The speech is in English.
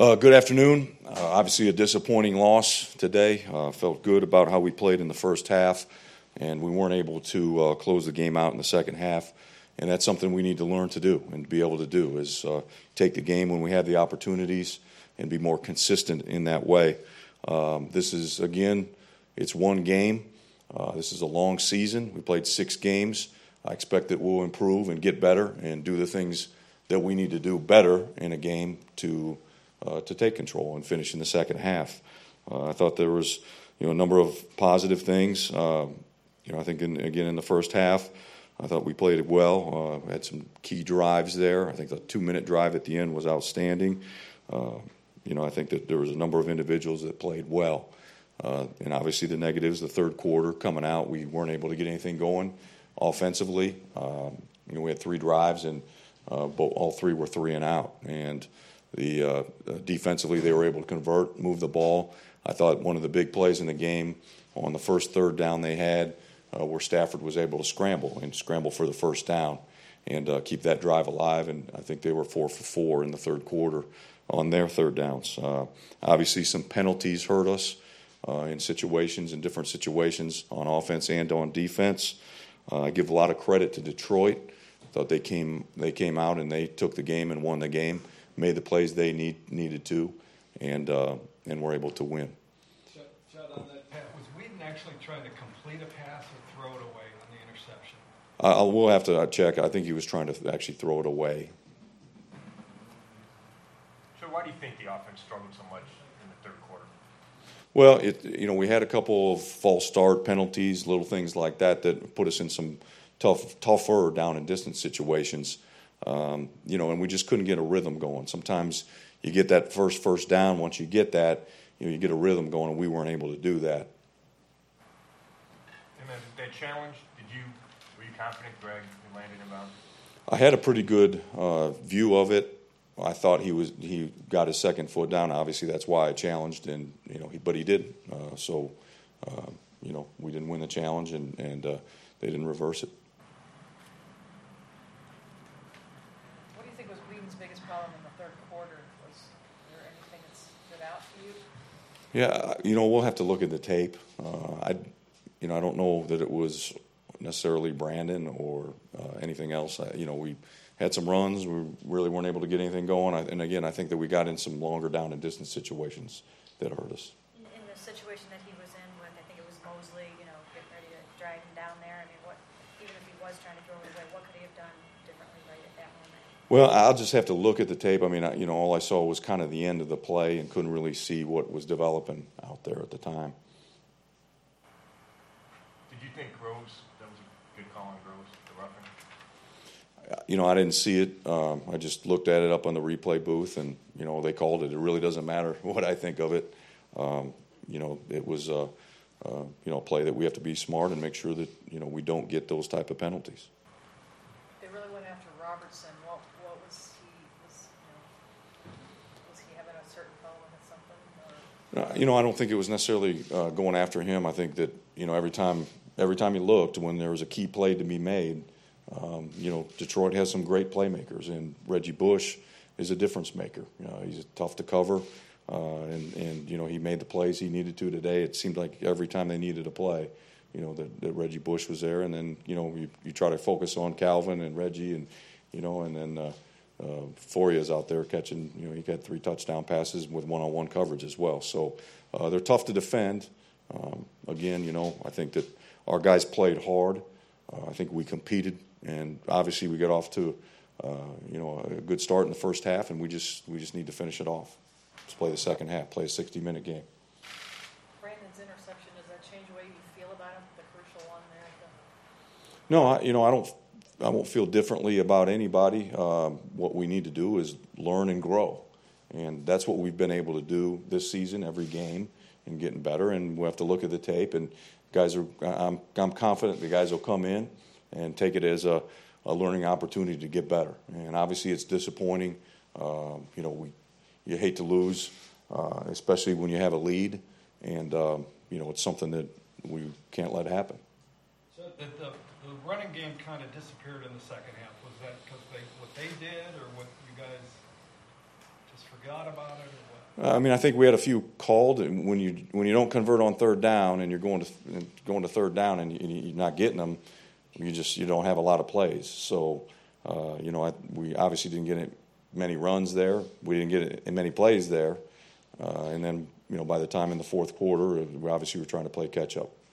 Good afternoon. Obviously a disappointing loss today. Felt good about how we played in the first half, and we weren't able to close the game out in the second half. And that's something we need to learn to do and be able to do is take the game when we have the opportunities and be more consistent in that way. This is, again, it's one game. This is a long season. We played 6 games. I expect that we'll improve and get better and do the things that we need to do better in a game to take control and finish in the second half. I thought there was, a number of positive things. I think in the first half, I thought we played it well. Had some key drives there. I think the 2-minute drive at the end was outstanding. I think that there was a number of individuals that played well. And obviously the negatives, the third quarter coming out, we weren't able to get anything going offensively. We had 3 drives, and all 3 were 3 and out. And defensively, they were able to convert, move the ball. I thought one of the big plays in the game on the first third down they had, where Stafford was able to scramble for the first down and keep that drive alive. And I think they were 4 for 4 in the third quarter on their third downs. Obviously, some penalties hurt us in different situations on offense and on defense. I give a lot of credit to Detroit. I thought they came out and they took the game and won the game, made the plays they needed to, and were able to win. Judd, on that pass, was Whedon actually trying to complete a pass or throw it away on the interception? We'll have to check. I think he was trying to actually throw it away. So why do you think the offense struggled so much in the third quarter? Well, we had a couple of false start penalties, little things like that put us in some tougher down and distance situations. And we just couldn't get a rhythm going. Sometimes you get that first down. Once you get that, you get a rhythm going, and we weren't able to do that. And then that challenge, were you confident Greg landed him out? I had a pretty good view of it. I thought he got his second foot down. Obviously, that's why I challenged, and but he didn't. We didn't win the challenge, and they didn't reverse it. What do you think was Whedon's biggest problem in the third quarter? Was there anything that stood out to you? Yeah, we'll have to look at the tape. I don't know that it was necessarily Brandon or anything else. We had some runs. We really weren't able to get anything going. And again, I think that we got in some longer down and distance situations that hurt us. In the situation that he was in with, I think it was Mosley, getting ready to drag him down there. I mean, even if he was trying to throw it away, what could he have done differently right at that moment? Well, I'll just have to look at the tape. I mean, all I saw was kind of the end of the play and couldn't really see what was developing out there at the time. Did you think Groves, that was a good call on Groves, the roughing? I didn't see it. I just looked at it up on the replay booth, and, they called it. It really doesn't matter what I think of it. It was a play that we have to be smart and make sure that, we don't get those type of penalties. They really went after Robertson. What was he having a certain problem with something? I don't think it was necessarily going after him. I think that, every time he looked, when there was a key play to be made, Detroit has some great playmakers, and Reggie Bush is a difference maker. He's tough to cover, and he made the plays he needed to today. It seemed like every time they needed a play, that Reggie Bush was there, and then you try to focus on Calvin and Reggie, and then Foria's out there catching. He got 3 touchdown passes with one-on-one coverage as well. So they're tough to defend. Again, I think that our guys played hard. I think we competed, and obviously we got off to a good start in the first half, and we just need to finish it off. Let's play the second half, play a 60-minute game. Brandon's interception, does that change the way you feel about him, the crucial one there? No, I won't feel differently about anybody. What we need to do is learn and grow, and that's what we've been able to do this season, every game, and getting better. And we'll have to look at the tape, and I'm confident the guys will come in and take it as a learning opportunity to get better. And obviously it's disappointing. You hate to lose, especially when you have a lead, and it's something that we can't let happen. So the running game kind of disappeared in the second half. Was that because what they did, or what you guys just forgot about it or what? I mean, I think we had a few called, and when you don't convert on third down and you're going to third down and you're not getting them, you don't have a lot of plays. So, we obviously didn't get many runs there. We didn't get many plays there, and then by the time in the fourth quarter, we obviously were trying to play catch up.